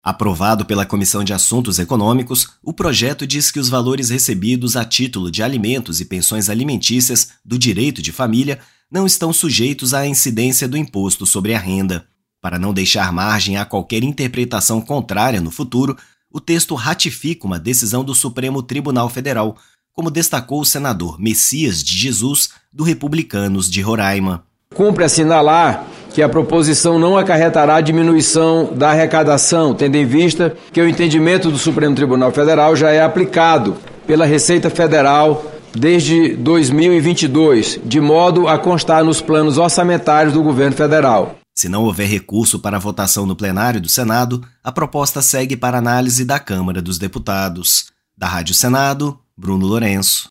Aprovado pela Comissão de Assuntos Econômicos, o projeto diz que os valores recebidos a título de alimentos e pensões alimentícias do direito de família não estão sujeitos à incidência do imposto sobre a renda. Para não deixar margem a qualquer interpretação contrária no futuro, o texto ratifica uma decisão do Supremo Tribunal Federal, como destacou o senador Messias de Jesus, do Republicanos de Roraima. Cumpre assinalar que a proposição não acarretará diminuição da arrecadação, tendo em vista que o entendimento do Supremo Tribunal Federal já é aplicado pela Receita Federal desde 2022, de modo a constar nos planos orçamentários do governo federal. Se não houver recurso para votação no plenário do Senado, a proposta segue para análise da Câmara dos Deputados. Da Rádio Senado, Bruno Lourenço.